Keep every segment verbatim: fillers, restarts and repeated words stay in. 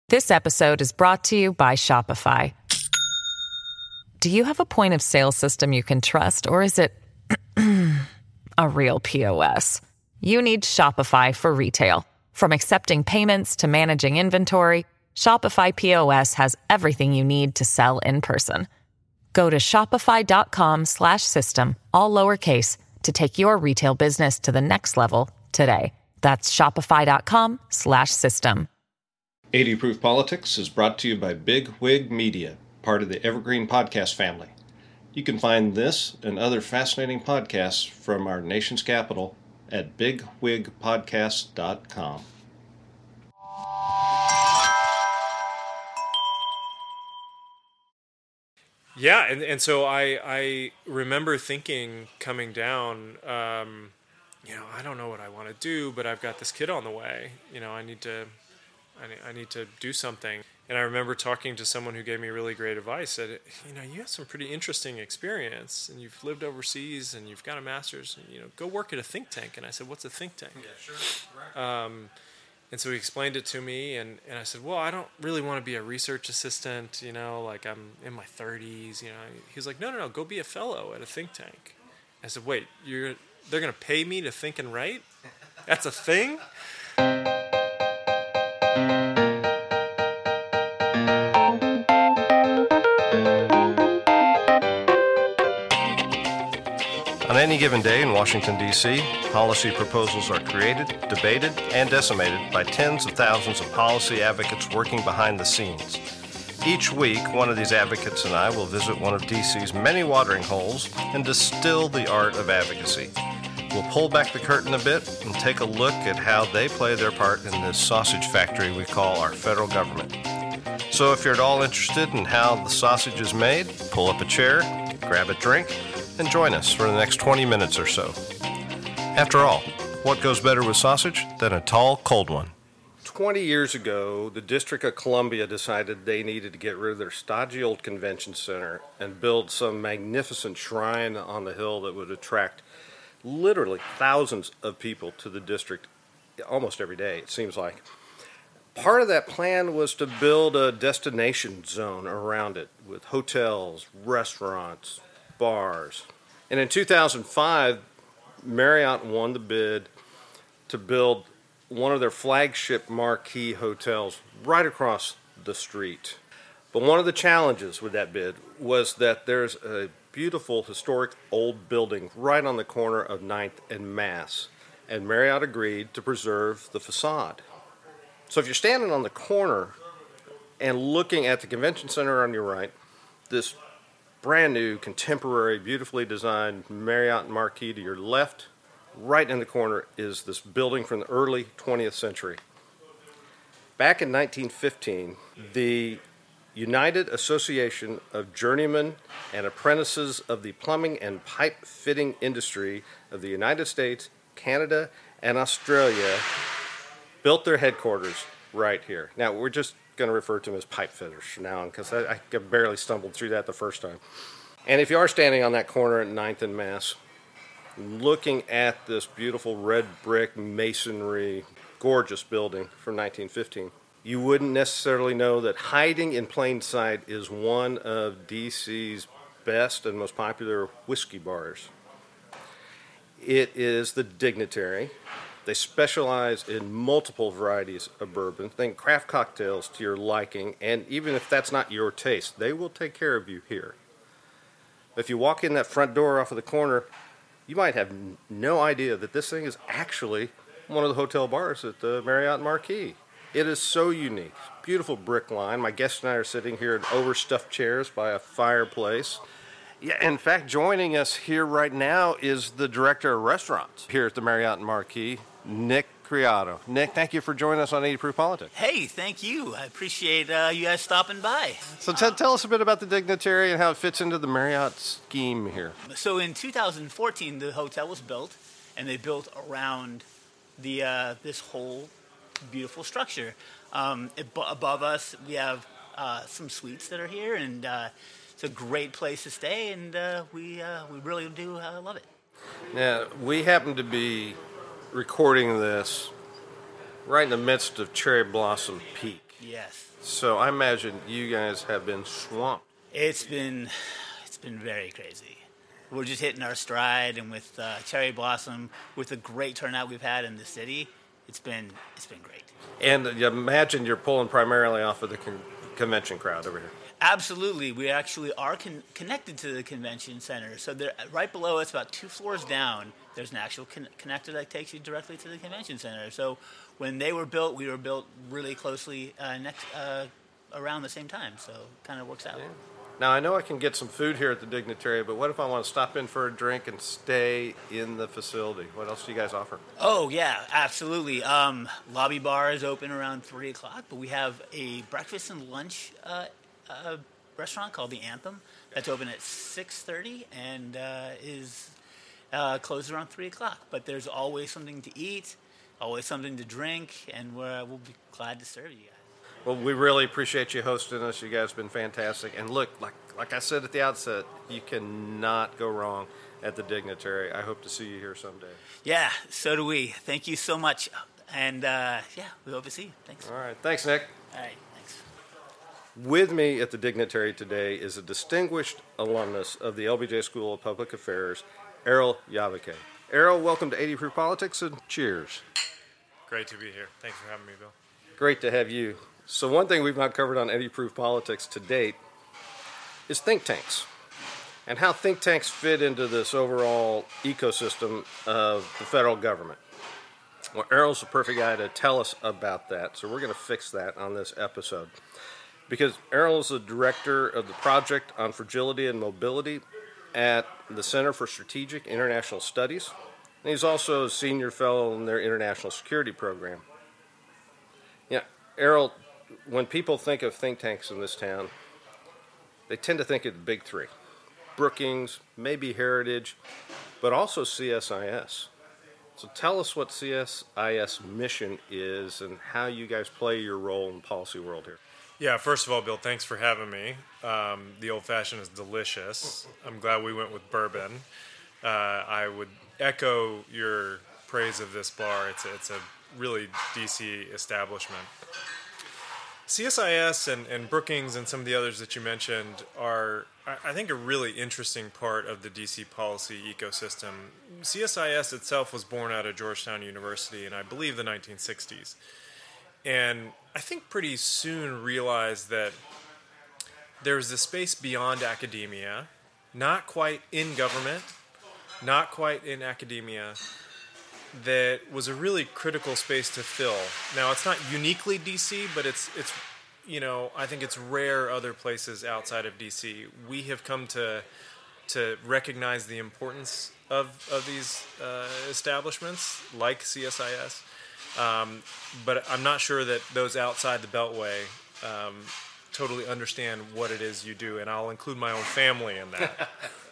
This episode is brought to you by Shopify. Do you have a point of sale system you can trust, or is it a real P O S? You need Shopify for retail. From accepting payments to managing inventory, Shopify P O S has everything you need to sell in person. Go to shopify.com slash system, all lowercase, to take your retail business to the next level today. That's shopify.com slash system. eighty Proof Politics is brought to you by Big Wig Media, part of the Evergreen Podcast family. You can find this and other fascinating podcasts from our nation's capital at big wig podcast dot com. Yeah, and, and so I I remember thinking coming down, um, you know, I don't know what I want to do, but I've got this kid on the way. You know, I need to, I need, I need to do something. And I remember talking to someone who gave me really great advice. Said, you know, you have some pretty interesting experience, and you've lived overseas, and you've got a master's. And, you know, go work at a think tank. And I said, what's a think tank? Yeah, sure. Right. Um, and so he explained it to me, and, and I said, well, I don't really want to be a research assistant. You know, like I'm in my thirties. You know, he was like, no, no, no, go be a fellow at a think tank. I said, wait, you're they're gonna pay me to think and write? That's a thing? On any given day in Washington, D C, policy proposals are created, debated, and decimated by tens of thousands of policy advocates working behind the scenes. Each week, one of these advocates and I will visit one of D C's many watering holes and distill the art of advocacy. We'll pull back the curtain a bit and take a look at how they play their part in this sausage factory we call our federal government. So if you're at all interested in how the sausage is made, pull up a chair, grab a drink, and join us for the next twenty minutes or so. After all, what goes better with sausage than a tall, cold one? twenty years ago, the District of Columbia decided they needed to get rid of their stodgy old convention center and build some magnificent shrine on the hill that would attract literally thousands of people to the district almost every day, it seems like. Part of that plan was to build a destination zone around it with hotels, restaurants, bars. And in two thousand five, Marriott won the bid to build one of their flagship marquee hotels right across the street. But one of the challenges with that bid was that there's a beautiful historic old building right on the corner of ninth and Mass, and Marriott agreed to preserve the facade. So if you're standing on the corner and looking at the convention center on your right, this brand new, contemporary, beautifully designed Marriott Marquis to your left, right in the corner is this building from the early twentieth century. Back in nineteen fifteen, the United Association of Journeymen and Apprentices of the Plumbing and Pipe Fitting Industry of the United States, Canada, and Australia built their headquarters right here. Now, we're just going to refer to them as pipe fitters from now on, because I, I barely stumbled through that the first time. And if you are standing on that corner at ninth and Mass, looking at this beautiful red brick masonry, gorgeous building from nineteen fifteen, you wouldn't necessarily know that hiding in plain sight is one of D C's best and most popular whiskey bars. It is the Dignitary. They specialize in multiple varieties of bourbon. Think craft cocktails to your liking, and even if that's not your taste, they will take care of you here. If you walk in that front door off of the corner, you might have n- no idea that this thing is actually one of the hotel bars at the Marriott Marquis. It is so unique. Beautiful brick line. My guests and I are sitting here in overstuffed chairs by a fireplace. Yeah, in fact, joining us here right now is the director of restaurants here at the Marriott Marquis, Nick Criado. Nick, thank you for joining us on eighty Proof Politics. Hey, thank you. I appreciate uh, you guys stopping by. So t- tell us a bit about the Dignitary and how it fits into the Marriott scheme here. So in two thousand fourteen, the hotel was built, and they built around the uh, this whole beautiful structure. Um, it, above us, we have uh, some suites that are here, and uh, it's a great place to stay, and uh, we uh, we really do uh, love it. Now, we happen to be recording this right in the midst of Cherry Blossom Peak. Yes. So I imagine you guys have been swamped. It's been, it's been very crazy. We're just hitting our stride, and with uh, Cherry Blossom, with the great turnout we've had in the city, it's been it's been great. And you imagine you're pulling primarily off of the con- convention crowd over here. Absolutely. We actually are con- connected to the convention center. So there, right below us, about two floors down, there's an actual con- connector that takes you directly to the convention center. So when they were built, we were built really closely uh, next uh, around the same time. So it kind of works out. Yeah. Now, I know I can get some food here at the Dignitary, but what if I want to stop in for a drink and stay in the facility? What else do you guys offer? Oh, yeah, absolutely. Um, lobby bar is open around three o'clock, but we have a breakfast and lunch uh, uh, restaurant called The Anthem that's open at six thirty and uh, is uh, closed around three o'clock. But there's always something to eat, always something to drink, and we're, we'll be glad to serve you guys. Well, we really appreciate you hosting us. You guys have been fantastic. And look, like like I said at the outset, you cannot go wrong at the Dignitary. I hope to see you here someday. Yeah, so do we. Thank you so much. And, uh, yeah, we hope to see you. Thanks. All right. Thanks, Nick. All right, thanks. With me at the Dignitary today is a distinguished alumnus of the L B J School of Public Affairs, Errol Yavike. Errol, welcome to eighty Proof Politics, and cheers. Great to be here. Thanks for having me, Bill. Great to have you. So one thing we've not covered on eighty Proof Politics to date is think tanks and how think tanks fit into this overall ecosystem of the federal government. Well, Errol's the perfect guy to tell us about that, so we're going to fix that on this episode. Because Errol is the director of the Project on Fragility and Mobility at the Center for Strategic International Studies, and he's also a senior fellow in their International Security Program. Yeah, Errol, when people think of think tanks in this town, they tend to think of the big three. Brookings, maybe Heritage, but also C S I S. So tell us what C S I S mission is and how you guys play your role in the policy world here. Yeah, first of all, Bill, thanks for having me. Um, the old-fashioned is delicious. I'm glad we went with bourbon. Uh, I would echo your praise of this bar. It's a, it's a really D C establishment. C S I S and, and Brookings and some of the others that you mentioned are, I think, a really interesting part of the D C policy ecosystem. C S I S itself was born out of Georgetown University in, I believe, the nineteen sixties. And I think pretty soon realized that there's a space beyond academia, not quite in government, not quite in academia, that was a really critical space to fill. Now, it's not uniquely D C, but it's, it's, you know, I think it's rare other places outside of D C. We have come to to recognize the importance of, of these uh, establishments, like C S I S. Um, but I'm not sure that those outside the Beltway um, totally understand what it is you do, and I'll include my own family in that.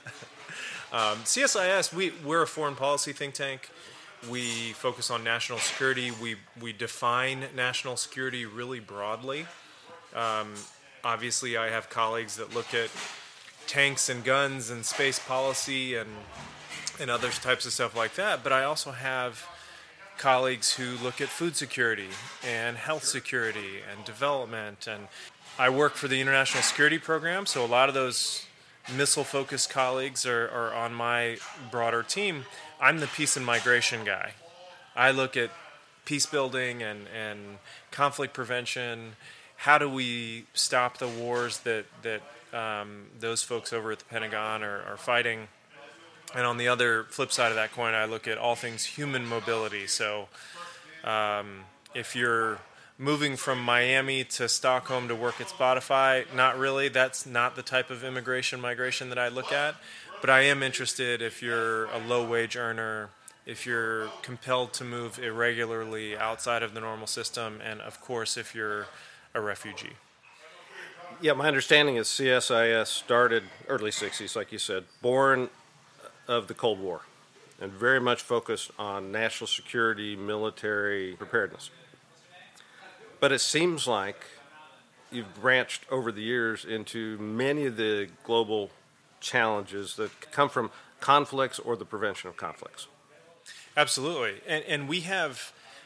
um, C S I S, we, we're a foreign policy think tank. We focus on national security. We we define national security really broadly. Um, obviously, I have colleagues that look at tanks and guns and space policy and and other types of stuff like that. But I also have colleagues who look at food security and health security and development. And I work for the International Security Program, so a lot of those missile-focused colleagues are, are on my broader team. I'm the peace and migration guy. I look at peace building and, and conflict prevention. How do we stop the wars that, that um, those folks over at the Pentagon are, are fighting? And on the other flip side of that coin, I look at all things human mobility. So um, if you're moving from Miami to Stockholm to work at Spotify, not really. That's not the type of immigration migration that I look at. But I am interested if you're a low-wage earner, if you're compelled to move irregularly outside of the normal system, and, of course, if you're a refugee. Yeah, my understanding is C S I S started early sixties, like you said, born of the Cold War, and very much focused on national security, military preparedness. But it seems like you've branched over the years into many of the global challenges that come from conflicts or the prevention of conflicts. Absolutely. And, and we have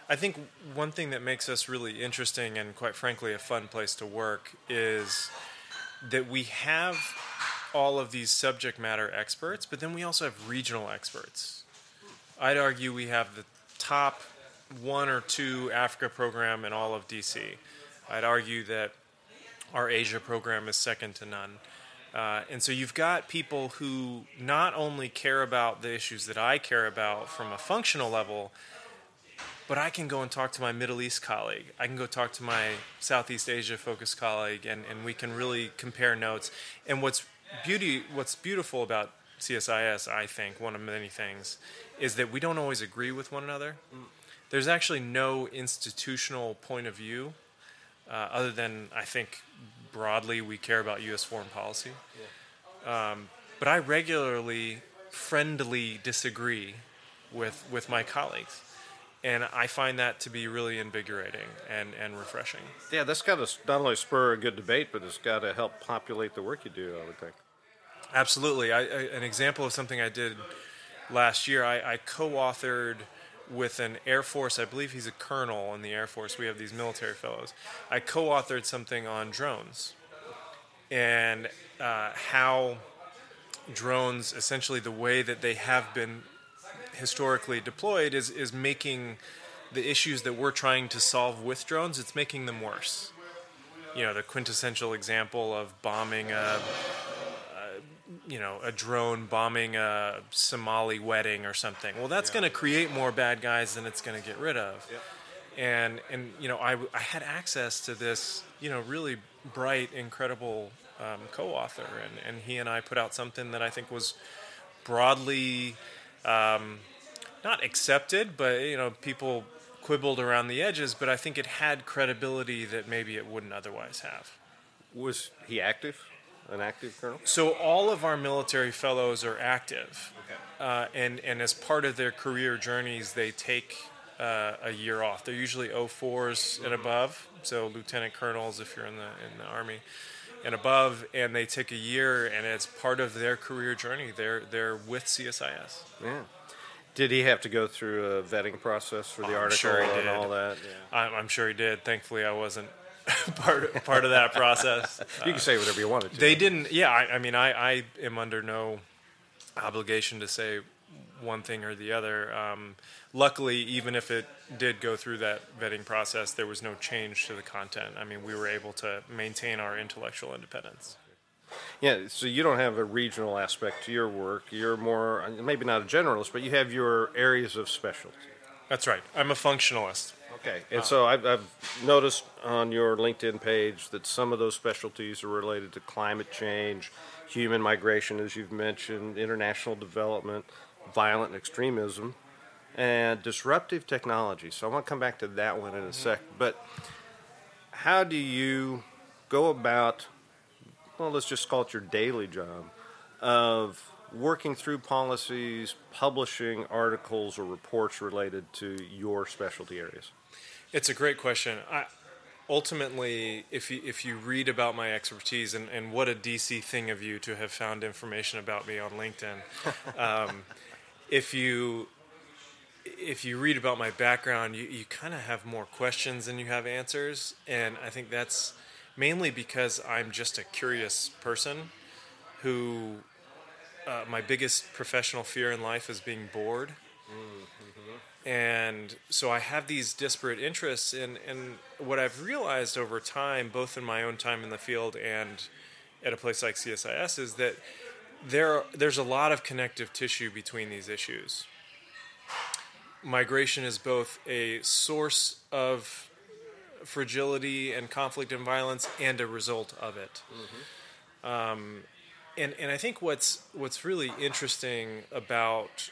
I think one thing that makes us really interesting and, quite frankly, a fun place to work is that we have all of these subject matter experts, but then we also have regional experts. I'd argue we have the top one or two Africa program in all of D C. I'd argue that our Asia program is second to none. Uh, and so you've got people who not only care about the issues that I care about from a functional level, but I can go and talk to my Middle East colleague. I can go talk to my Southeast Asia focused colleague, and, and we can really compare notes. And what's beauty, what's beautiful about C S I S, I think, one of many things, is that we don't always agree with one another. Mm. There's actually no institutional point of view, uh, other than, I think, broadly we care about U S foreign policy. Yeah. Um, but I regularly, friendly disagree with with my colleagues. And I find that to be really invigorating and, and refreshing. Yeah, that's got to not only spur a good debate, but it's got to help populate the work you do, I would think. Absolutely. I, I, an example of something I did last year, I, I co-authored with an Air Force, I believe he's a colonel in the Air Force. We have these military fellows. I co-authored something on drones and uh, how drones, essentially the way that they have been historically deployed, is, is making the issues that we're trying to solve with drones, it's making them worse. You know, the quintessential example of bombing a, a you know, a drone bombing a Somali wedding or something. Well, that's yeah. going to create more bad guys than it's going to get rid of. Yep. And, and you know, I, I had access to this, you know, really bright, incredible um, co-author, and, and he and I put out something that I think was broadly um, not accepted, but, you know, people quibbled around the edges, but I think it had credibility that maybe it wouldn't otherwise have. Was he active? An active colonel? So all of our military fellows are active, okay. uh, and and as part of their career journeys, they take uh, a year off. They're usually oh fours and above, so lieutenant colonels if you're in the in the Army, and above, and they take a year, and as part of their career journey, they're they're with C S I S. Yeah. Did he have to go through a vetting process for the oh, article sure and all that? Yeah. I'm, I'm sure he did. Thankfully, I wasn't part part of that process. You can say whatever you wanted to. They didn't. Yeah, I, I mean, I, I am under no obligation to say one thing or the other. Um, luckily, even if it did go through that vetting process, there was no change to the content. I mean, we were able to maintain our intellectual independence. Yeah, so you don't have a regional aspect to your work. You're more, maybe not a generalist, but you have your areas of specialty. That's right. I'm a functionalist. Okay, and so I've, I've noticed on your LinkedIn page that some of those specialties are related to climate change, human migration, as you've mentioned, international development, violent extremism, and disruptive technology. So I want to come back to that one in a sec. But how do you go about, well, let's just call it your daily job, of working through policies, publishing articles or reports related to your specialty areas? It's a great question. I, ultimately, if you, if you read about my expertise, and, and what a D C thing of you to have found information about me on LinkedIn, um, if you if you read about my background, you, you kind of have more questions than you have answers, and I think that's mainly because I'm just a curious person who uh, my biggest professional fear in life is being bored. Mm-hmm. And so I have these disparate interests, and, and what I've realized over time, both in my own time in the field and at a place like C S I S, is that there there's a lot of connective tissue between these issues. Migration is both a source of fragility and conflict and violence and a result of it. Mm-hmm. Um, and and I think what's what's really interesting about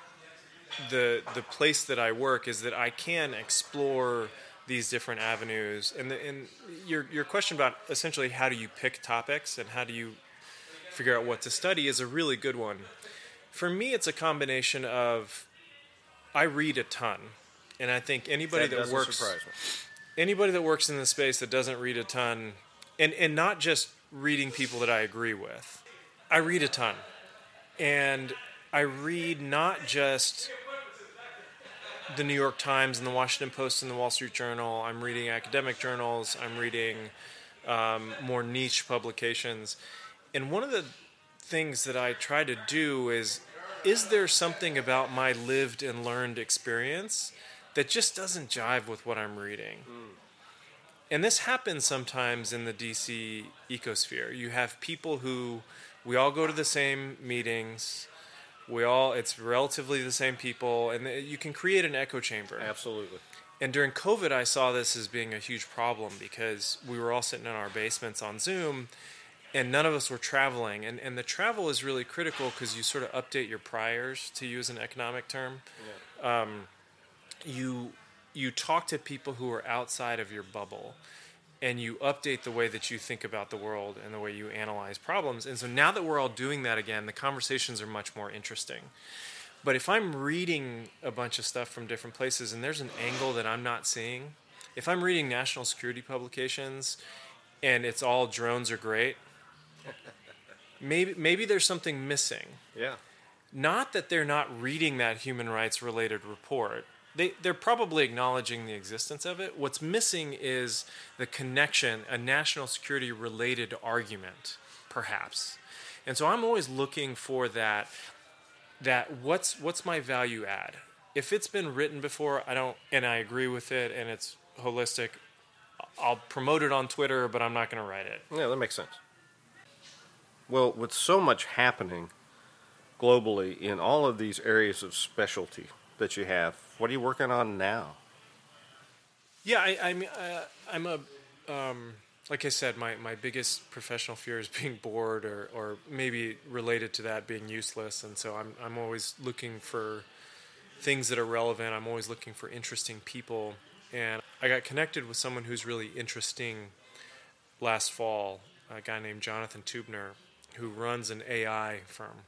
the the place that I work is that I can explore these different avenues. And the, and your your question about essentially how do you pick topics and how do you figure out what to study is a really good one. For me, it's a combination of I read a ton, and I think anybody that, that works anybody that works in the space that doesn't read a ton, and and not just reading people that I agree with, I read a ton, and I read not just the New York Times and the Washington Post and the Wall Street Journal. I'm reading academic journals. I'm reading um, more niche publications. And one of the things that I try to do is, is there something about my lived and learned experience that just doesn't jive with what I'm reading? Mm. And this happens sometimes in the D C ecosphere. You have people who, we all go to the same meetings. We all, it's relatively the same people, and you can create an echo chamber. Absolutely. And during COVID, I saw this as being a huge problem because we were all sitting in our basements on Zoom, and none of us were traveling. And, and the travel is really critical because you sort of update your priors, to use an economic term. Yeah. Um, you you talk to people who are outside of your bubble, and you update the way that you think about the world and the way you analyze problems. And so now that we're all doing that again, the conversations are much more interesting. But if I'm reading a bunch of stuff from different places and there's an angle that I'm not seeing, if I'm reading national security publications and it's all drones are great, maybe maybe there's something missing. Yeah. Not that they're not reading that human rights related report. They, they're probably acknowledging the existence of it. What's missing is the connection, a national security related argument, perhaps. And so I'm always looking for that, that what's what's my value add? If it's been written before, I don't, and I agree with it, and it's holistic, I'll promote it on Twitter, but I'm not going to write it. Yeah, that makes sense. Well, with so much happening globally in all of these areas of specialty that you have, what are you working on now? Yeah, I, I mean, uh, I'm a, um, like I said, my, my biggest professional fear is being bored, or, or maybe related to that being useless. And so I'm I'm always looking for things that are relevant. I'm always looking for interesting people. And I got connected with someone who's really interesting last fall, a guy named Jonathan Tubner, who runs an A I firm.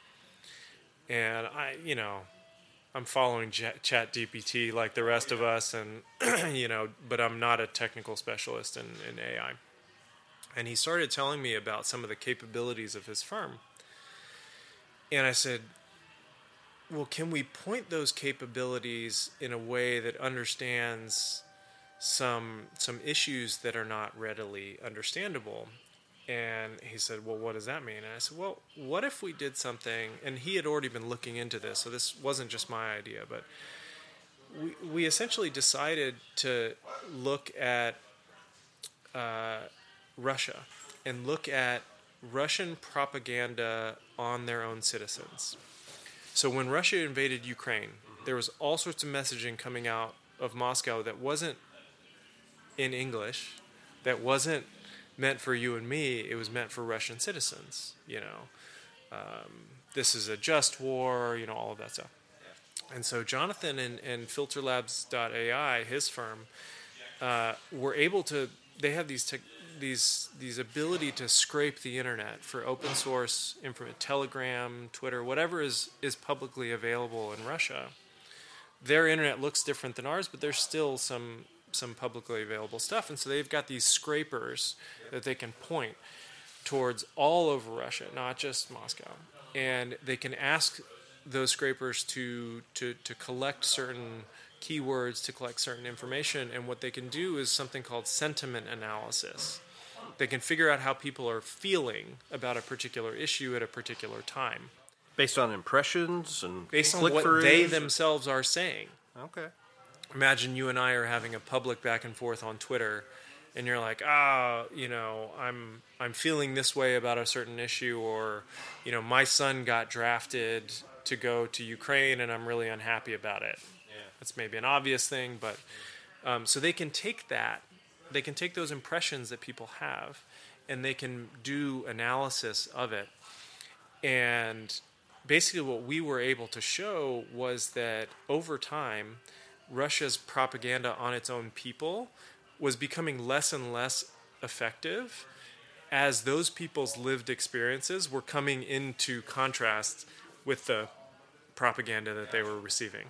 And I, you know, I'm following Chat G P T like the rest of us, and you know, but I'm not a technical specialist in, in A I. And he started telling me about some of the capabilities of his firm. And I said, well, can we point those capabilities in a way that understands some some issues that are not readily understandable? And he said, well, what does that mean? And I said, well, what if we did something, and he had already been looking into this, so this wasn't just my idea, but we we essentially decided to look at uh, Russia and look at Russian propaganda on their own citizens. So when Russia invaded Ukraine, there was all sorts of messaging coming out of Moscow that wasn't in English, that wasn't meant for you and me. It was meant for Russian citizens. You know, um, this is a just war. You know, all of that stuff. And so Jonathan and, and Filter Labs dot A I, his firm, uh, were able to. They have these te- these these ability to scrape the internet for open source info, Telegram, Twitter, whatever is is publicly available in Russia. Their internet looks different than ours, but there's still some. some publicly available stuff, and so they've got these scrapers that they can point towards all over Russia, not just Moscow, and they can ask those scrapers to to to collect certain keywords, to collect certain information, and what they can do is something called sentiment analysis. They can figure out how people are feeling about a particular issue at a particular time, based on impressions and based on what they themselves are saying. Okay. Imagine you and I are having a public back and forth on Twitter, and you're like, ah, you know, I'm I'm feeling this way about a certain issue, or, you know, my son got drafted to go to Ukraine, and I'm really unhappy about it. Yeah. That's maybe an obvious thing, but um, so they can take that, they can take those impressions that people have, and they can do analysis of it. And basically what we were able to show was that over time, Russia's propaganda on its own people was becoming less and less effective as those people's lived experiences were coming into contrast with the propaganda that they were receiving.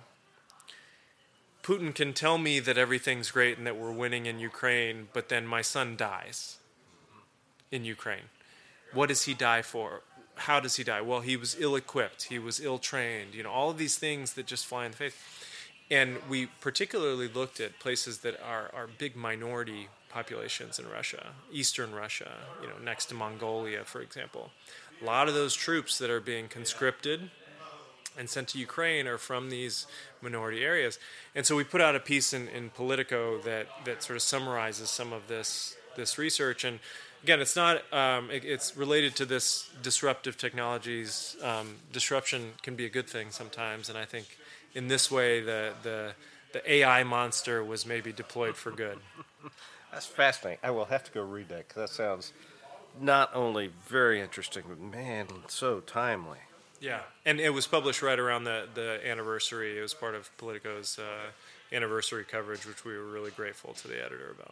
Putin can tell me that everything's great and that we're winning in Ukraine, but then my son dies in Ukraine. What does he die for? How does he die? Well, he was ill-equipped. He was ill-trained. You know, all of these things that just fly in the face. And we particularly looked at places that are, are big minority populations in Russia, Eastern Russia, you know, next to Mongolia, for example. A lot of those troops that are being conscripted and sent to Ukraine are from these minority areas. And so we put out a piece in, in Politico that, that sort of summarizes some of this this research. And again, it's not um, it, it's related to this disruptive technologies. Um, disruption can be a good thing sometimes, and I think in this way the the the A I monster was maybe deployed for good. That's fascinating. I will have to go read that because that sounds not only very interesting, but man, so timely. Yeah, and it was published right around the, the anniversary. It was part of Politico's uh, anniversary coverage, which we were really grateful to the editor about.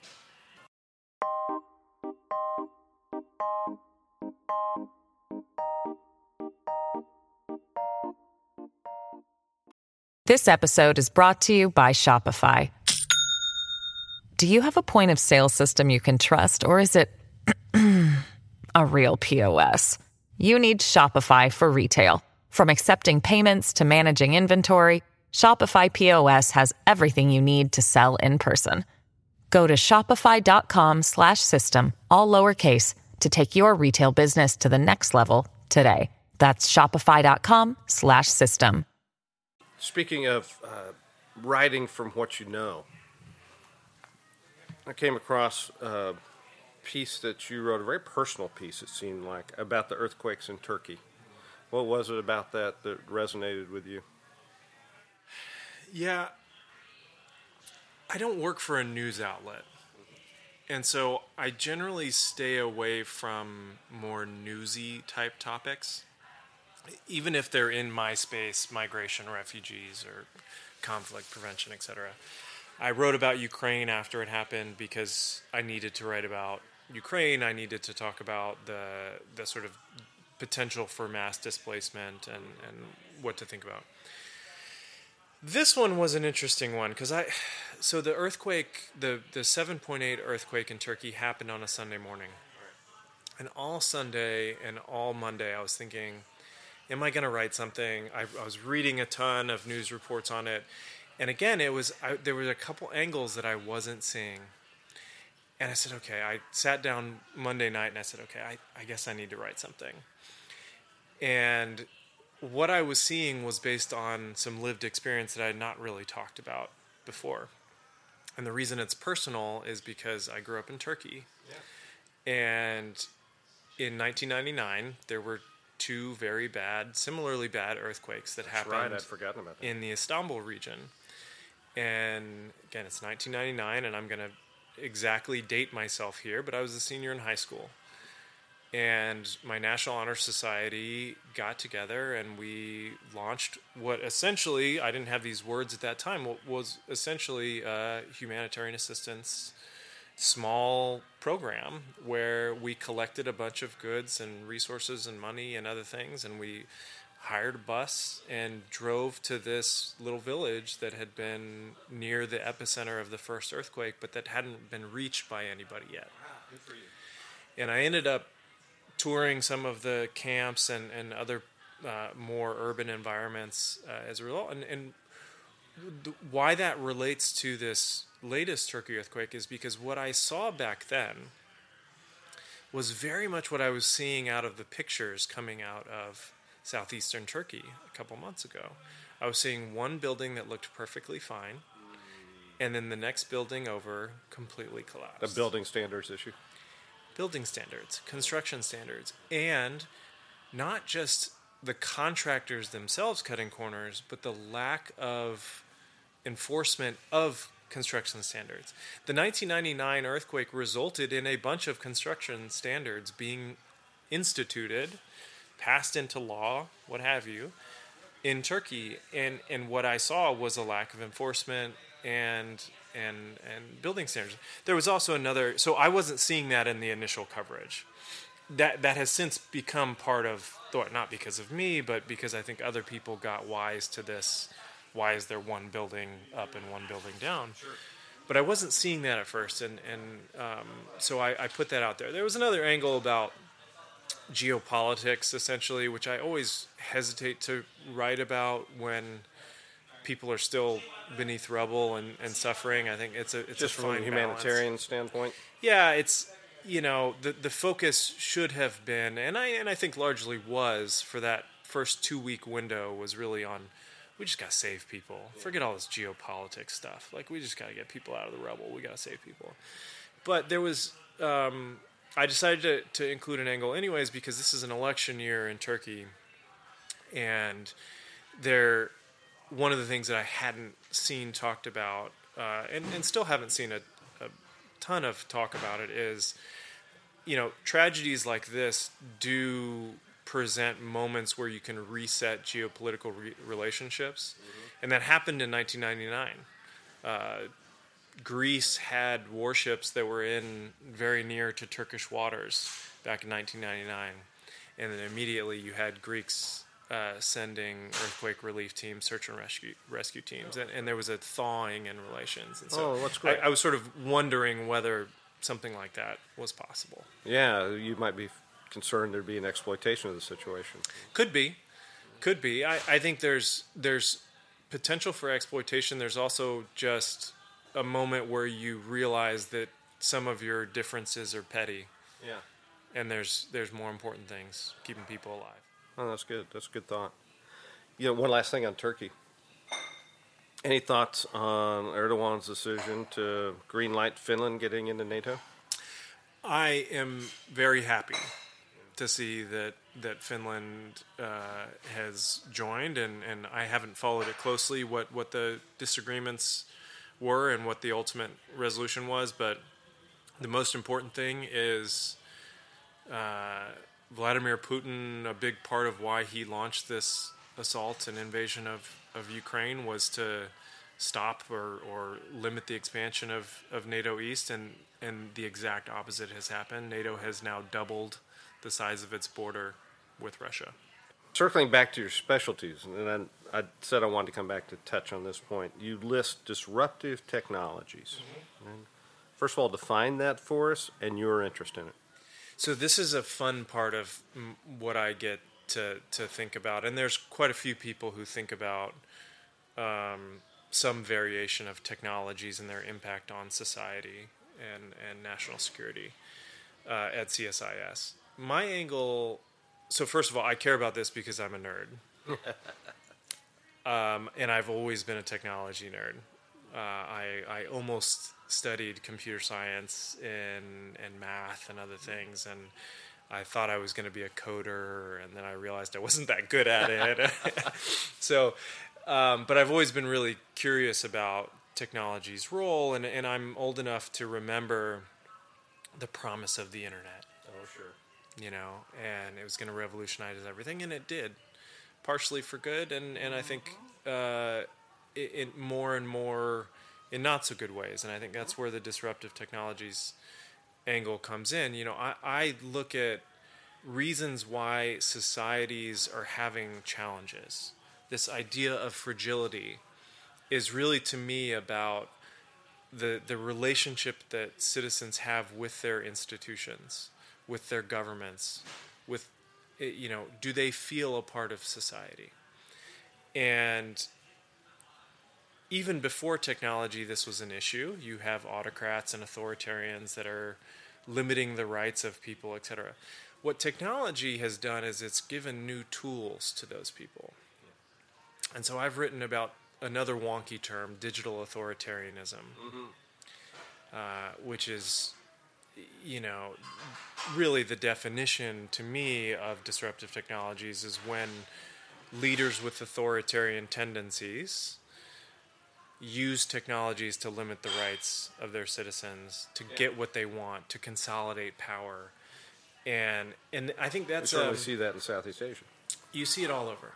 This episode is brought to you by Shopify. Do you have a point of sale system you can trust, or is it a real P O S? You need Shopify for retail. From accepting payments to managing inventory, Shopify P O S has everything you need to sell in person. Go to shopify.com slash system, all lowercase, to take your retail business to the next level today. That's shopify.com slash system. Speaking of uh, writing from what you know, I came across a piece that you wrote, a very personal piece, it seemed like, about the earthquakes in Turkey. What was it about that that resonated with you? Yeah, I don't work for a news outlet. And so I generally stay away from more newsy type topics, even if they're in my space, migration, refugees, or conflict prevention, et cetera. I wrote about Ukraine after it happened because I needed to write about Ukraine. I needed to talk about the the sort of potential for mass displacement and, and what to think about. This one was an interesting one because I, so the earthquake, the, the seven point eight earthquake in Turkey happened on a Sunday morning. And all Sunday and all Monday I was thinking, am I going to write something? I, I was reading a ton of news reports on it. And again, it was I, there were a couple angles that I wasn't seeing. And I said, okay, I sat down Monday night and I said, okay, I, I guess I need to write something. And what I was seeing was based on some lived experience that I had not really talked about before. And the reason it's personal is because I grew up in Turkey. Yeah. And in nineteen ninety-nine, there were two very bad, similarly bad earthquakes that That's happened right, I'd forgotten about that. in the Istanbul region. And again, it's nineteen ninety-nine, and I'm going to exactly date myself here, but I was a senior in high school. And my National Honor Society got together and we launched what essentially, I didn't have these words at that time, what was essentially a humanitarian assistance small program where we collected a bunch of goods and resources and money and other things, and we hired a bus and drove to this little village that had been near the epicenter of the first earthquake, but that hadn't been reached by anybody yet. Wow, good for you. And I ended up touring some of the camps and, and other uh, more urban environments uh, as a result. And, and th- why that relates to this latest Turkey earthquake is because what I saw back then was very much what I was seeing out of the pictures coming out of southeastern Turkey a couple months ago. I was seeing one building that looked perfectly fine, and then the next building over completely collapsed. The building standards issue. Building standards, construction standards, and not just the contractors themselves cutting corners, but the lack of enforcement of construction standards. The nineteen ninety-nine earthquake resulted in a bunch of construction standards being instituted, passed into law, what have you, in Turkey. And, and what I saw was a lack of enforcement and and and building standards. There was also another, so I wasn't seeing that in the initial coverage. That that has since become part of, not because of me, but because I think other people got wise to this. Why is there one building up and one building down? Sure. But I wasn't seeing that at first, and, and um, so I, I put that out there. There was another angle about geopolitics, essentially, which I always hesitate to write about when people are still beneath rubble and, and suffering. I think it's a it's Just a from a fine humanitarian balance. standpoint. Yeah, it's you know the the focus should have been, and I and I think largely was for that first two week window was really on. We just got to save people. Forget all this geopolitics stuff. Like, we just got to get people out of the rubble. We got to save people. But there was, um, I decided to, to include an angle anyways because this is an election year in Turkey. And there, one of the things that I hadn't seen talked about, uh, and, and still haven't seen a, a ton of talk about it, is, you know, tragedies like this do present moments where you can reset geopolitical re- relationships. Mm-hmm. And that happened in nineteen ninety-nine. Uh, Greece had warships that were in very near to Turkish waters back in nineteen ninety-nine. And then immediately you had Greeks uh, sending earthquake relief teams, search and rescue rescue teams. And, and there was a thawing in relations. And so oh, that's great. I, I was sort of wondering whether something like that was possible. Yeah, you might be concerned there'd be an exploitation of the situation. Could be, could be. I, I think there's there's potential for exploitation. There's also just a moment where you realize that some of your differences are petty. Yeah. And there's there's more important things keeping people alive. Oh, that's good. That's a good thought. You know, one last thing on Turkey. Any thoughts on Erdogan's decision to greenlight Finland getting into NATO? I am very happy to see that that Finland uh, has joined, and, and I haven't followed it closely what, what the disagreements were and what the ultimate resolution was, but the most important thing is uh, Vladimir Putin, a big part of why he launched this assault and invasion of, of Ukraine was to stop or, or limit the expansion of, of NATO East, and, and the exact opposite has happened. NATO has now doubled the size of its border with Russia. Circling back to your specialties, and I, I said I wanted to come back to touch on this point. You list disruptive technologies. Mm-hmm. First of all, define that for us and your interest in it. So this is a fun part of m- what I get to, to think about, and there's quite a few people who think about um, some variation of technologies and their impact on society and, and national security uh, at C S I S. My angle, so first of all, I care about this because I'm a nerd. um, and I've always been a technology nerd. Uh, I, I almost studied computer science and, and math and other things, and I thought I was going to be a coder, and then I realized I wasn't that good at it. so, um, but I've always been really curious about technology's role, and, and I'm old enough to remember the promise of the internet. Oh, sure. You know, and it was going to revolutionize everything, and it did, partially for good, and, and I think uh, it, it more and more in not so good ways, and I think that's where the disruptive technologies angle comes in. You know, I, I look at reasons why societies are having challenges. This idea of fragility is really, to me, about the the relationship that citizens have with their institutions, with their governments, with, you know, do they feel a part of society? And even before technology, this was an issue. You have autocrats and authoritarians that are limiting the rights of people, et cetera. What technology has done is it's given new tools to those people. And so I've written about another wonky term, digital authoritarianism, mm-hmm. uh, which is, you know, really the definition to me of disruptive technologies is when leaders with authoritarian tendencies use technologies to limit the rights of their citizens, to yeah. get what they want, to consolidate power. And and I think that's... You certainly um, see that in Southeast Asia. You see it all over.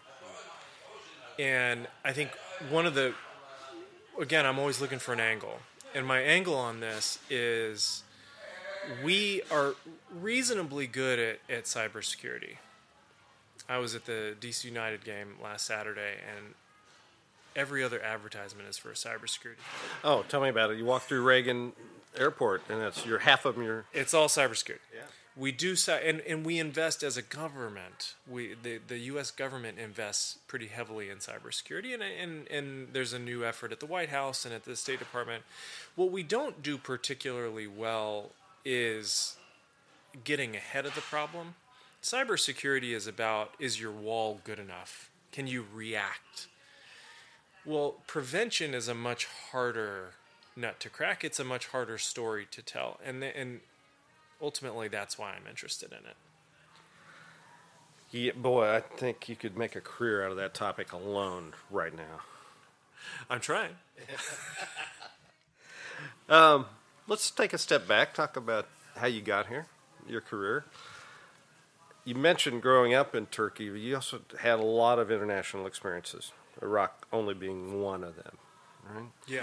And I think one of the... Again, I'm always looking for an angle. And my angle on this is we are reasonably good at, at cybersecurity. I was at the D C United game last Saturday, and every other advertisement is for a cybersecurity. Oh, tell me about it. You walk through Reagan Airport, and it's you're half of them. You're it's all cybersecurity. Yeah. we do so, and, and we invest as a government. We the, the U S government invests pretty heavily in cybersecurity, and, and and there's a new effort at the White House and at the State Department. What we don't do particularly well is getting ahead of the problem. Cybersecurity is about, is your wall good enough? Can you react? Well, prevention is a much harder nut to crack. It's a much harder story to tell, and and ultimately that's why I'm interested in it. Yeah, boy, I think you could make a career out of that topic alone right now. I'm trying. um, let's take a step back, talk about how you got here, your career. You mentioned growing up in Turkey, but you also had a lot of international experiences, Iraq only being one of them, right? Yeah.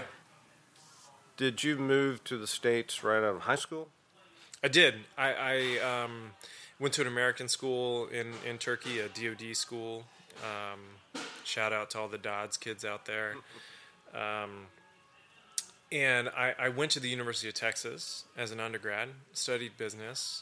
Did you move to the States right out of high school? I did. I, I um, went to an American school in, in Turkey, a D O D school. Um, shout out to all the Dodds kids out there. Um, and I, I went to the University of Texas as an undergrad, studied business,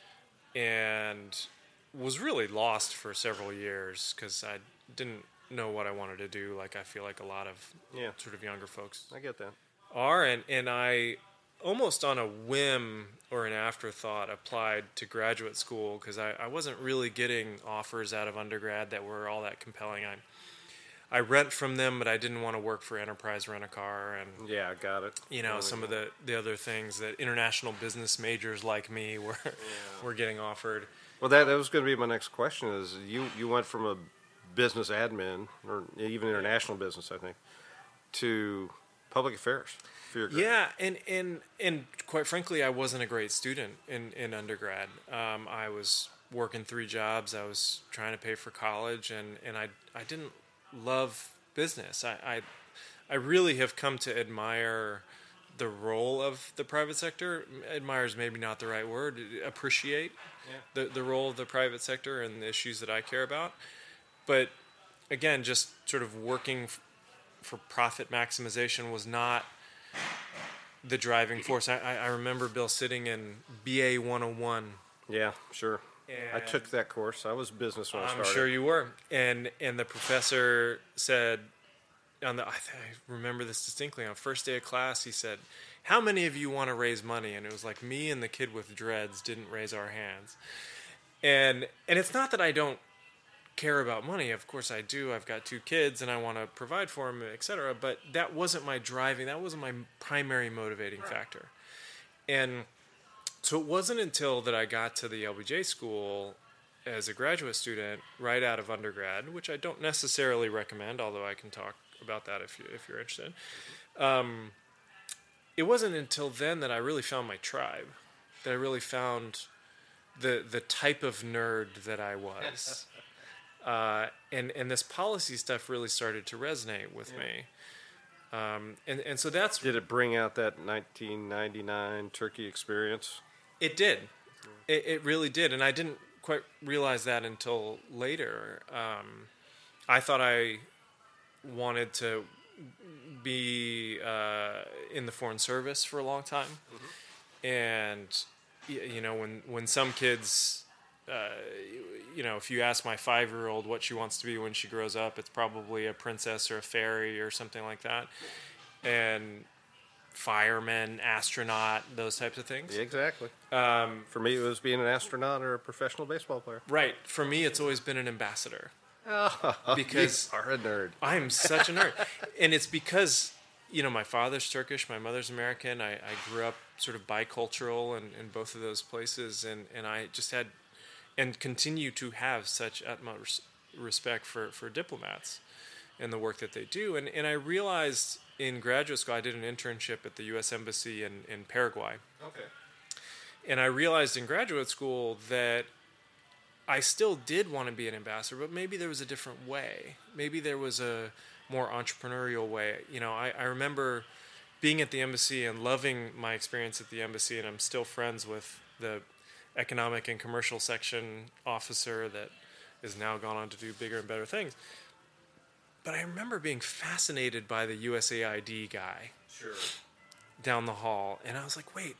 and was really lost for several years because I didn't know what I wanted to do, like I feel like a lot of yeah. sort of younger folks I get that. are. And, and I, almost on a whim or an afterthought, applied to graduate school because I, I wasn't really getting offers out of undergrad that were all that compelling. I I rent from them, but I didn't want to work for Enterprise Rent-A-Car and yeah, I got it. You know, really some of the, the other things that international business majors like me were yeah. were getting offered. Well, that, that was going to be my next question. Is you, you went from a business admin or even international business, I think, to public affairs for your grade. Yeah, and, and and quite frankly, I wasn't a great student in, in undergrad. Um, I was working three jobs. I was trying to pay for college, and, and I I didn't love business. I, I I really have come to admire the role of the private sector. Admire is maybe not the right word. Appreciate yeah. the the role of the private sector and the issues that I care about. But again, just sort of working f- for profit maximization was not the driving force. I, I remember, Bill, sitting in B A one oh one. Yeah, sure. I took that course. I was business when I started. I'm sure you were. And and the professor said, on the I, I remember this distinctly, on first day of class, he said, how many of you want to raise money? And it was like me and the kid with dreads didn't raise our hands. And and it's not that I don't care about money. Of course I do. I've got two kids and I want to provide for them, et cetera. But that wasn't my driving. That wasn't my primary motivating factor. And so it wasn't until that I got to the L B J school as a graduate student right out of undergrad, which I don't necessarily recommend, although I can talk about that if, you, if you're interested. Um, it wasn't until then that I really found my tribe, that I really found the the type of nerd that I was. Uh, and, and this policy stuff really started to resonate with yeah. me. Um, and, and so that's... Did it bring out that nineteen ninety-nine Turkey experience? It did. Mm-hmm. It, it really did. And I didn't quite realize that until later. Um, I thought I wanted to be uh, in the Foreign Service for a long time. Mm-hmm. And, you know, when, when some kids... Uh, you know, if you ask my five-year-old what she wants to be when she grows up, it's probably a princess or a fairy or something like that. And fireman, astronaut, those types of things. Yeah, exactly. Um, For me, it was being an astronaut or a professional baseball player. Right. For me, it's always been an ambassador. Oh, because you are a nerd. I'm such a nerd. And it's because, you know, my father's Turkish, my mother's American. I, I grew up sort of bicultural in, in both of those places, and, and I just had... and continue to have such utmost respect for, for diplomats and the work that they do. And and I realized in graduate school, I did an internship at the U S Embassy in, in Paraguay. Okay. And I realized in graduate school that I still did want to be an ambassador, but maybe there was a different way. Maybe there was a more entrepreneurial way. You know, I, I remember being at the embassy and loving my experience at the embassy, and I'm still friends with the economic and commercial section officer that is now gone on to do bigger and better things. But I remember being fascinated by the U S A I D guy sure. down the hall. And I was like, wait,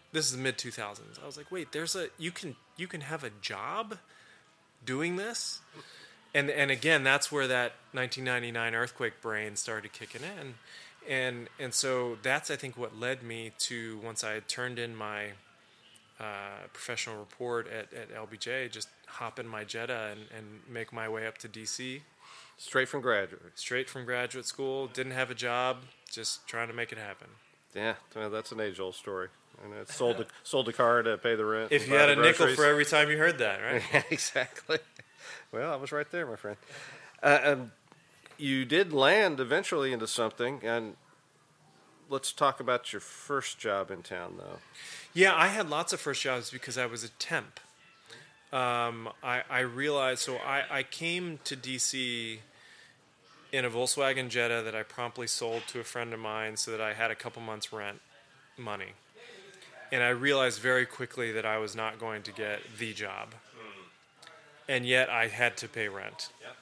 this is the mid two thousands. I was like, wait, there's a you can you can have a job doing this, and and again, that's where that nineteen ninety-nine earthquake brain started kicking in, and and so that's I think what led me to, once I had turned in my uh, professional report at, at L B J, just hop in my Jetta and, and make my way up to D C. Straight from graduate. Straight from graduate school. Didn't have a job, just trying to make it happen. Yeah, well, that's an age-old story. And it sold a, sold a car to pay the rent. If you had a nickel for every time you heard that, right? Yeah, exactly. Well, I was right there, my friend. Uh, um, you did land eventually into something, and let's talk about your first job in town, though. Yeah, I had lots of first jobs because I was a temp. Um, I, I realized, so I, I came to D C in a Volkswagen Jetta that I promptly sold to a friend of mine so that I had a couple months' rent money. And I realized very quickly that I was not going to get the job. And yet I had to pay rent. Yep.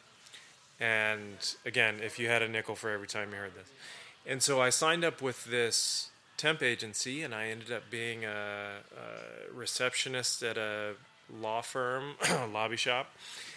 And again, if you had a nickel for every time you heard this. And so I signed up with this temp agency, and I ended up being a, a receptionist at a law firm, lobby shop.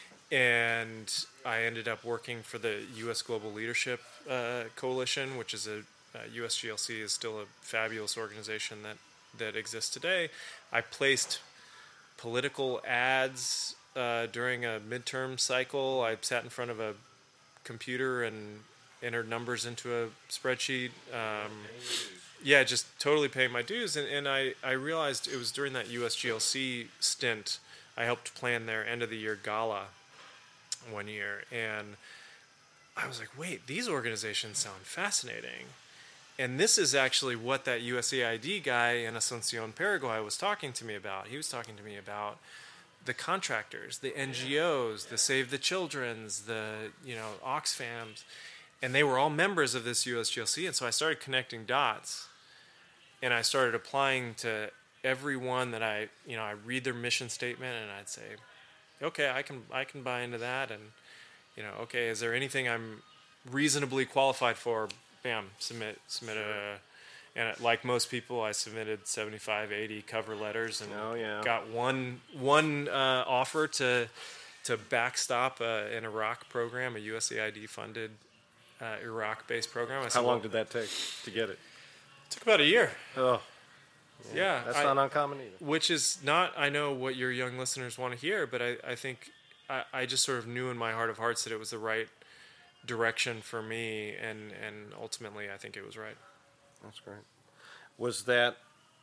And I ended up working for the U S Global Leadership uh, Coalition, which is a uh, U S G L C is still a fabulous organization that, that exists today. I placed political ads uh, during a midterm cycle. I sat in front of a computer and entered numbers into a spreadsheet. Um, yeah, just totally paying my dues. And, and I, I realized it was during that U S G L C stint, I helped plan their end of the year gala one year, and I was like, wait, these organizations sound fascinating. And this is actually what that U S A I D guy in Asuncion, Paraguay was talking to me about. He was talking to me about the contractors, the N G Os, the Save the Children's, the, you know, Oxfams, and they were all members of this U S G L C. And so I started connecting dots, and I started applying to everyone that I, you know, I read their mission statement, and I'd say, okay, I can I can buy into that, and, you know, okay, is there anything I'm reasonably qualified for? Bam, submit submit sure. a, and like most people, I submitted seventy-five, eighty cover letters, and oh, yeah. got one one uh, offer to to backstop uh, an Iraq program, a U S A I D funded uh, Iraq-based program. I How said, long well, did that take to get it? It took about a year. Oh. Yeah, yeah, that's I, not uncommon either. Which is not, I know what your young listeners want to hear, but I, I think I, I just sort of knew in my heart of hearts that it was the right direction for me, and, and ultimately I think it was right. That's great. Was that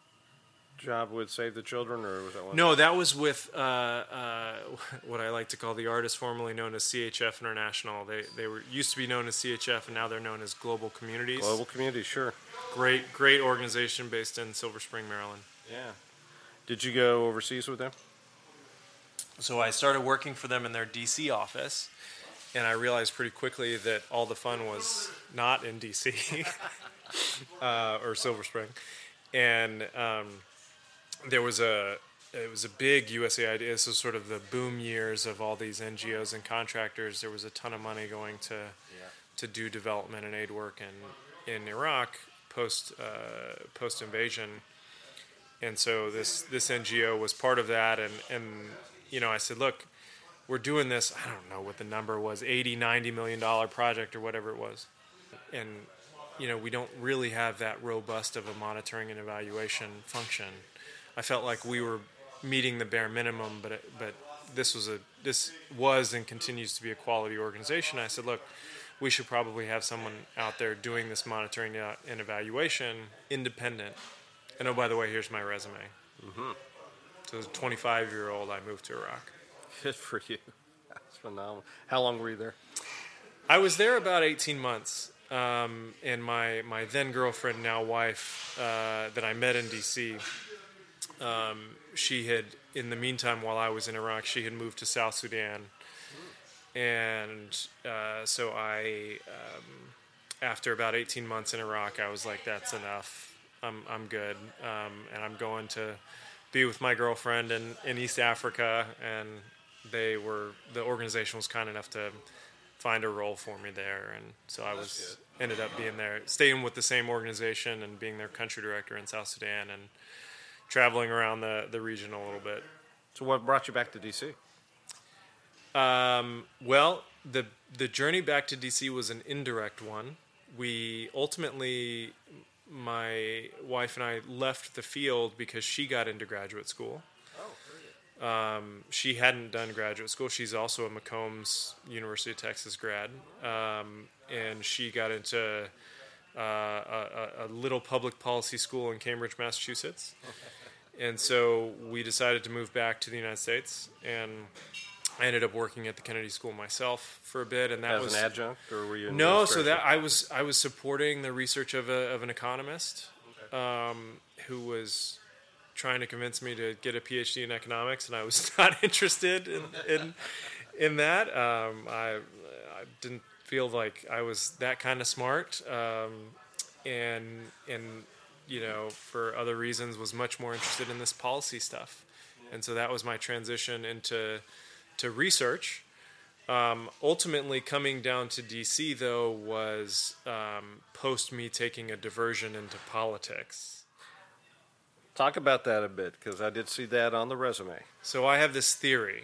job with Save the Children, or was that one? No, that was with uh, uh, what I like to call the artist formerly known as C H F International. They they were used to be known as C H F, and now they're known as Global Communities. Global Communities, sure. Great, great organization based in Silver Spring, Maryland. Yeah. Did you go overseas with them? So I started working for them in their D C office, and I realized pretty quickly that all the fun was not in D C uh, or Silver Spring, and um, there was a it was a big U S A I D. This was sort of the boom years of all these N G Os and contractors. There was a ton of money going to yeah. to do development and aid work in in Iraq post uh, post invasion, and so this this N G O was part of that. And and you know, I said, look, we're doing this. I don't know what the number was, eighty, ninety million dollar project or whatever it was, and you know, we don't really have that robust of a monitoring and evaluation function. I felt like we were meeting the bare minimum, but it, but this was a this was and continues to be a quality organization. I said, look, we should probably have someone out there doing this monitoring and evaluation, independent. And oh, by the way, here's my resume. Mm-hmm. So as a twenty-five-year-old, I moved to Iraq. Good for you. That's phenomenal. How long were you there? I was there about eighteen months. Um, and my, my then girlfriend, now wife, uh, that I met in D C, um, she had, in the meantime, while I was in Iraq, she had moved to South Sudan. And uh, so I, um, after about eighteen months in Iraq, I was like, that's enough. I'm I'm good. Um, and I'm going to be with my girlfriend in, in East Africa. And they were, the organization was kind enough to find a role for me there, and so I was ended up being there, staying with the same organization and being their country director in South Sudan. And traveling around the, the region a little bit. So what brought you back to D C? Um, well, the the journey back to D C was an indirect one. We ultimately, my wife and I left the field because she got into graduate school. Oh, very good. Um, she hadn't done graduate school. She's also a McCombs University of Texas grad, um, and she got into uh, a, a little public policy school in Cambridge, Massachusetts. And so we decided to move back to the United States, and I ended up working at the Kennedy School myself for a bit, and that As was an adjunct, or were you? In no. So administration? that I was I was supporting the research of a of an economist, um, who was trying to convince me to get a PhD in economics, and I was not interested in in, in that. Um, I I didn't feel like I was that kind of smart, um, and and you know, for other reasons, was much more interested in this policy stuff, and so that was my transition into to research. Um, ultimately, coming down to D C though was um, post me taking a diversion into politics. Talk about that a bit, because I did see that on the resume. So I have this theory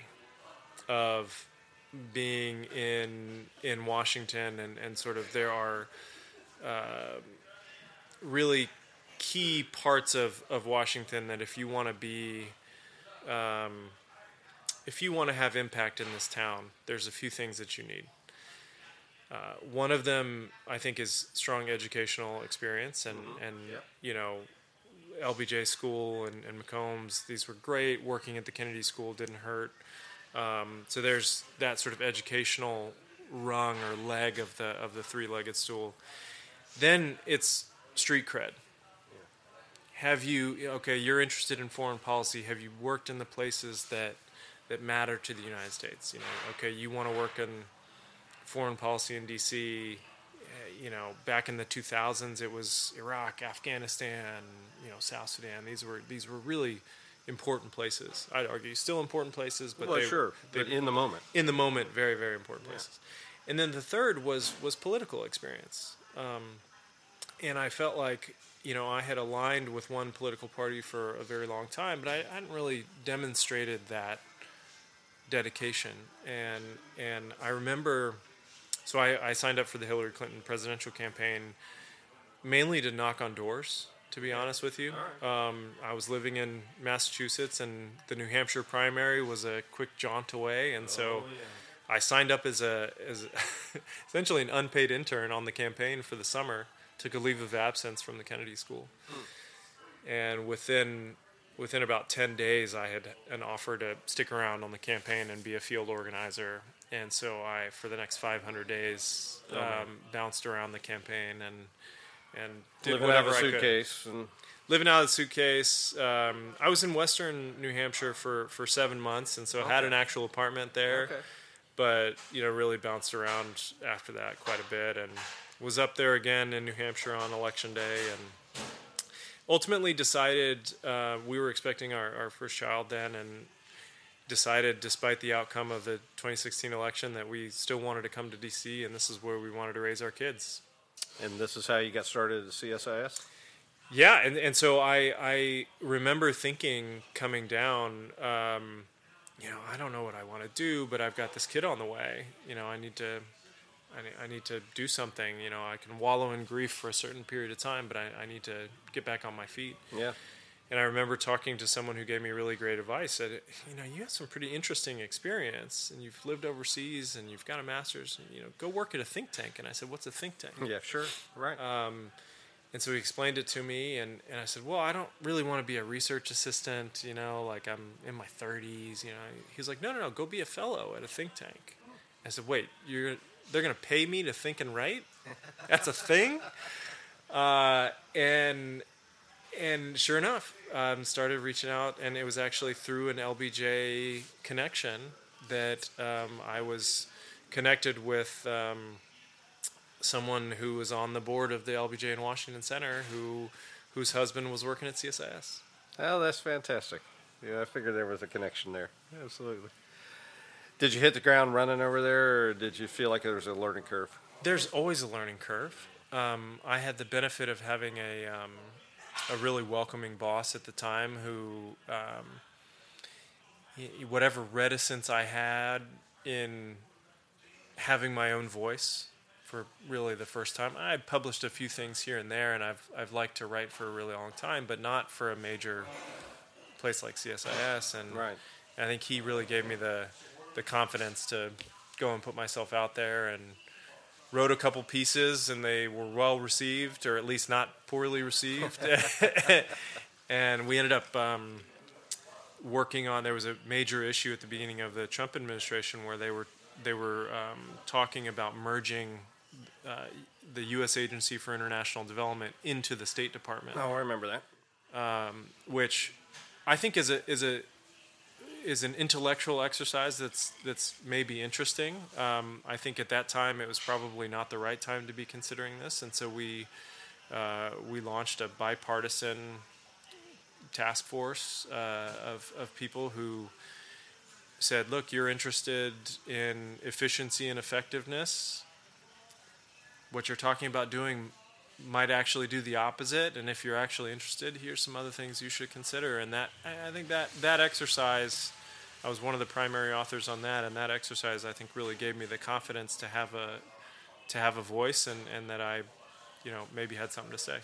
of being in in Washington, and, and sort of there are uh, really key parts of, of Washington that if you want to be, um, if you want to have impact in this town, there's a few things that you need. Uh, one of them, I think, is strong educational experience, and, mm-hmm. and yeah. you know, L B J School and, and McCombs, these were great. Working at the Kennedy School didn't hurt. Um, so there's that sort of educational rung or leg of the of the three-legged stool. Then it's street cred. Have you, okay, you're interested in foreign policy. Have you worked in the places that that matter to the United States? You know, okay, you want to work in foreign policy in D C. You know, back in the two thousands, it was Iraq, Afghanistan, you know, South Sudan. These were these were really important places. I'd argue still important places, but well, they sure, they, but in the moment, in the moment, very very important places. Yeah. And then the third was was political experience, um, and I felt like, you know, I had aligned with one political party for a very long time, but I hadn't really demonstrated that dedication. And and I remember, so I, I signed up for the Hillary Clinton presidential campaign mainly to knock on doors, to be honest with you. Um, I was living in Massachusetts, and the New Hampshire primary was a quick jaunt away, and so I signed up as a as essentially an unpaid intern on the campaign for the summer. Took a leave of absence from the Kennedy School, and within within about ten days, I had an offer to stick around on the campaign and be a field organizer. And so I, for the next five hundred days, um, oh, bounced around the campaign and and did living whatever out of a I could. suitcase. And living out of the suitcase. Um, I was in Western New Hampshire for, for seven months, and so okay. I had an actual apartment there. Okay. But you know, really bounced around after that quite a bit, and was up there again in New Hampshire on election day, and ultimately decided uh, we were expecting our, our first child then, and decided, despite the outcome of the twenty sixteen election, that we still wanted to come to D C, and this is where we wanted to raise our kids. And this is how you got started at C S I S? Yeah, and, and so I I remember thinking coming down, um, you know, I don't know what I want to do, but I've got this kid on the way. You know, I need to... I need to do something. You know, I can wallow in grief for a certain period of time, but I, I need to get back on my feet. Yeah. And I remember talking to someone who gave me really great advice. Said, you know, you have some pretty interesting experience, and you've lived overseas, and you've got a master's. And, you know, go work at a think tank. And I said, what's a think tank? Yeah, sure, right. Um, and so he explained it to me, and, and I said, well, I don't really want to be a research assistant. You know, like I'm in my thirties. You know, he's like, no, no, no, go be a fellow at a think tank. I said, wait, you're they're going to pay me to think and write? That's a thing? Uh, and and sure enough, um, started reaching out, and it was actually through an L B J connection that um, I was connected with um, someone who was on the board of the L B J in Washington Center, who whose husband was working at C S I S. Oh, that's fantastic. Yeah, I figured there was a connection there. Absolutely. Did you hit the ground running over there, or did you feel like there was a learning curve? There's always a learning curve. Um, I had the benefit of having a um, a really welcoming boss at the time who, um, he, whatever reticence I had in having my own voice for really the first time, I had published a few things here and there, and I've I've liked to write for a really long time, but not for a major place like C S I S. And Right. I think he really gave me the the confidence to go and put myself out there, and wrote a couple pieces, and they were well received, or at least not poorly received. And we ended up um, working on. There was a major issue at the beginning of the Trump administration where they were they were um, talking about merging uh, the U S Agency for International Development into the State Department. Oh, I remember that. Um, which I think is a is a is an intellectual exercise that's that's maybe interesting. Um, I think at that time it was probably not the right time to be considering this, and so we uh, we launched a bipartisan task force uh, of of people who said, "Look, you're interested in efficiency and effectiveness. What you're talking about doing might actually do the opposite, and if you're actually interested, here's some other things you should consider." And that, I think that that exercise, I was one of the primary authors on that, and that exercise I think really gave me the confidence to have a to have a voice, and, and that I, you know, maybe had something to say.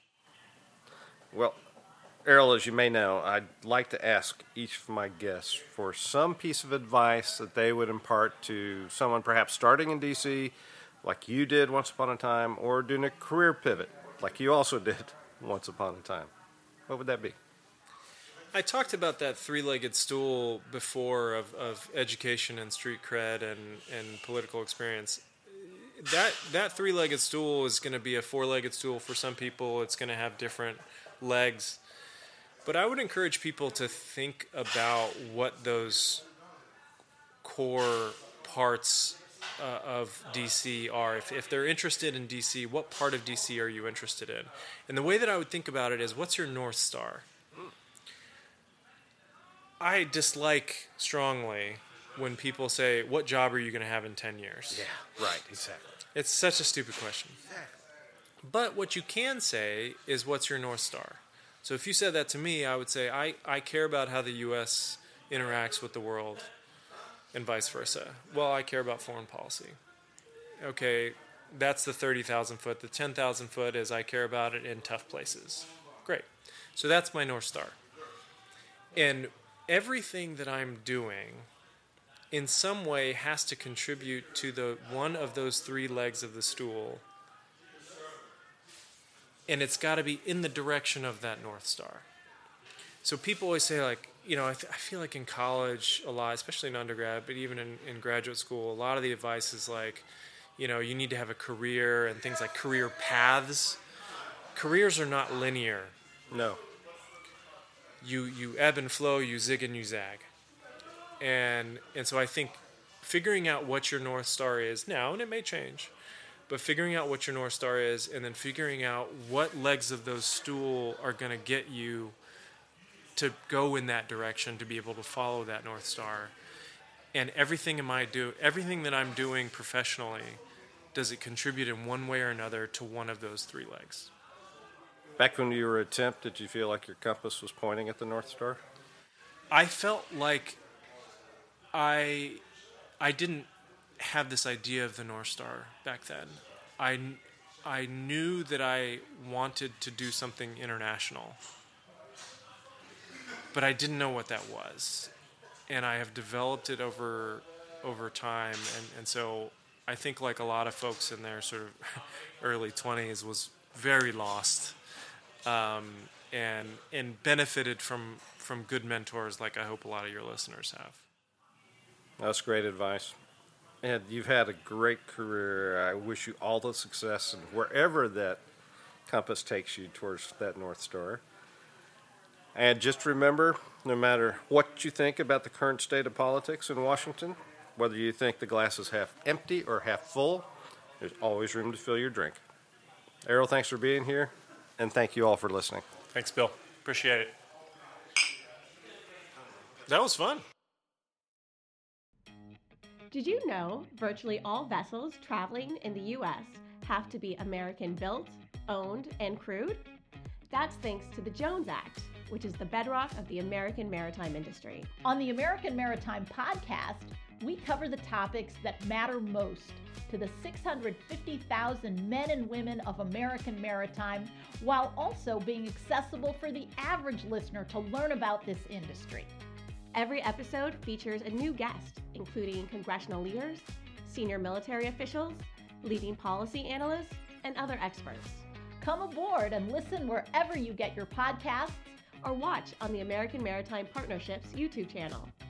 Well, Errol, as you may know, I'd like to ask each of my guests for some piece of advice that they would impart to someone perhaps starting in D C, like you did once upon a time, or doing a career pivot, like you also did once upon a time. What would that be? I talked about that three-legged stool before of, of education and street cred and, and political experience. That that three-legged stool is going to be a four-legged stool for some people. It's going to have different legs. But I would encourage people to think about what those core parts Uh, of D C are. If, if they're interested in D C, what part of D C are you interested in? And the way that I would think about it is, what's your North Star? I dislike strongly when people say, what job are you going to have in ten years? Yeah, right, exactly. It's such a stupid question. But what you can say is, what's your North Star? So if you said that to me, I would say, I, I care about how the U S interacts with the world, and vice versa. Well, I care about foreign policy. Okay, that's the thirty thousand foot. The ten thousand foot is I care about it in tough places. Great. So that's my North Star. And everything that I'm doing in some way has to contribute to the one of those three legs of the stool. And it's got to be in the direction of that North Star. So people always say, like, you know, I, th- I feel like in college a lot, especially in undergrad, but even in, in graduate school, a lot of the advice is like, you know, you need to have a career and things like career paths. Careers are not linear. No. You you ebb and flow, you zig and you zag. And and so I think figuring out what your North Star is now, and it may change, but figuring out what your North Star is, and then figuring out what legs of those stool are going to get you to go in that direction, to be able to follow that North Star. And everything am I do everything that I'm doing professionally, does it contribute in one way or another to one of those three legs? Back when you were a temp, did you feel like your compass was pointing at the North Star? I felt like I I didn't have this idea of the North Star back then. I, I knew that I wanted to do something international, but I didn't know what that was. And I have developed it over over time. And, and so I think, like a lot of folks in their sort of early twenties, was very lost, um, and and benefited from, from good mentors like I hope a lot of your listeners have. That's great advice. And you've had a great career. I wish you all the success and wherever that compass takes you towards that North Star. And just remember, no matter what you think about the current state of politics in Washington, whether you think the glass is half empty or half full, there's always room to fill your drink. Errol, thanks for being here, and thank you all for listening. Thanks, Bill. Appreciate it. That was fun. Did you know virtually all vessels traveling in the U S have to be American built, owned, and crewed? That's thanks to the Jones Act, which is the bedrock of the American maritime industry. On the American Maritime Podcast, we cover the topics that matter most to the six hundred fifty thousand men and women of American maritime, while also being accessible for the average listener to learn about this industry. Every episode features a new guest, including congressional leaders, senior military officials, leading policy analysts, and other experts. Come aboard and listen wherever you get your podcasts, or watch on the American Maritime Partnership's YouTube channel.